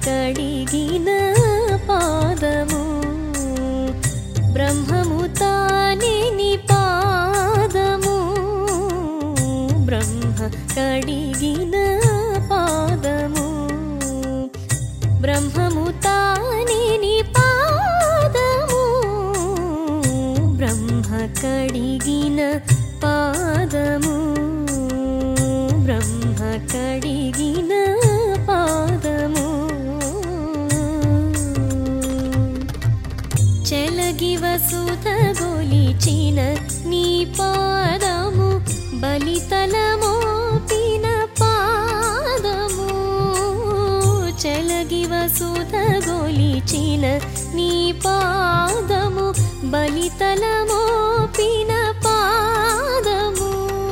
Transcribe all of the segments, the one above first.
కడిగిన పాదము బ్రహ్మము తానే నీ పాదము బ్రహ్మ కడిగిన పాదము బ్రహ్మము తానే నీ పాదము బ్రహ్మ కడిగిన పాదము బ్రహ్మ కడిగిన పాదము చెలగి వసుధ గొలిచిన నీ పాదము బలితలమోపిన పాదము చెలగి వసుధ గొలిచిన నీ పాదము బలితలమోపిన పాదము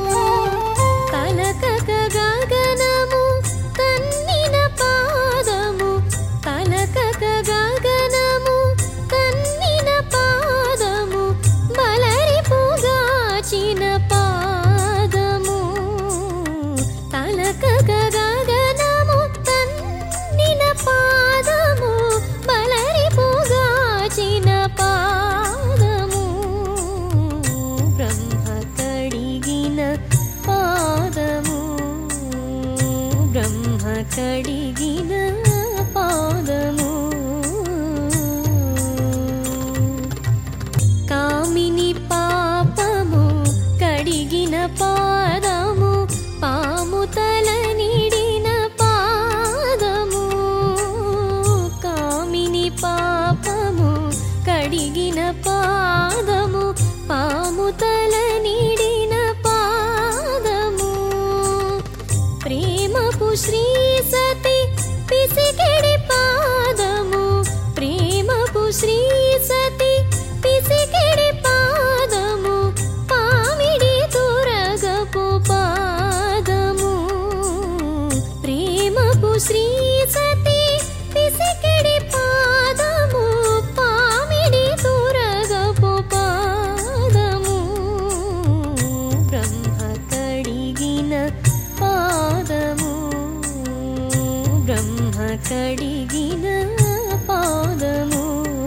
తలకక గగనము తన్నిన పాదము తలకక గగనము తన్నిన పాదము బలరిపుగాచిన పాదము తలకక గగనము తన్నిన పాదము బలరిపుగాచిన పాదము బ్రహ్మ కడిగిన పాదము బ్రహ్మ కడిగిన పాదము కామిని పాపము కడిగిన పాదము పాము తల నిడిన పాదము కామిని పాపము కడిగిన పాదము పాము తల నిడిన పాదము ప్రేమపు శ్రీ సతి పిసికెడి పాదము ప్రేమపు శ్రీ సతి పిసికెడి పాదము పామిడి తురగపు పాదము ప్రేమపు శ్రీ సతి పిసికెడి పాదము పామిడి తురగపు పాదము బ్రహ్మ కడిగిన పాదము బ్రహ్మ కడిగిన పాదము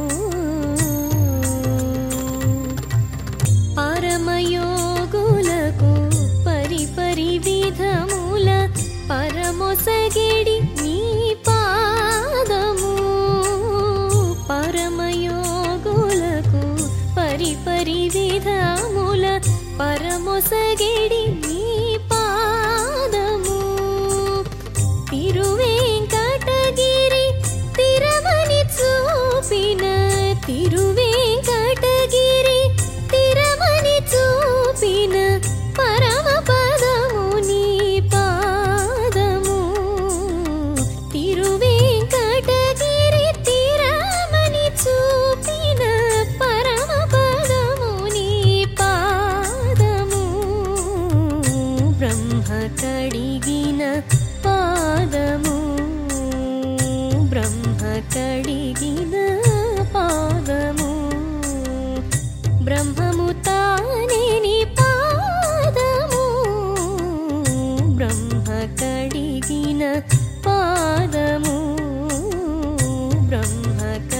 పరమయోగులకు పరిపరి విధముల పరమొసగిడి నీ పాదము పరమయోగులకు పరిపరి విధముల పరమొసగిడి నీ పాదము తిరువేంకటగిరి తిరమని చూపిన తిరువేంకటగిరి తిరమని చూపిన పరమ పదము నీ పాదము తిరువేంకటగిరి తిరమని చూపిన పరమ పదము నీ పాదము బ్రహ్మ కడిగిన పాదము బ్రహ్మ కడిగిన పాదము బ్రహ్మము తానే నీ పాదము బ్రహ్మ కడిగిన పాదము బ్రహ్మ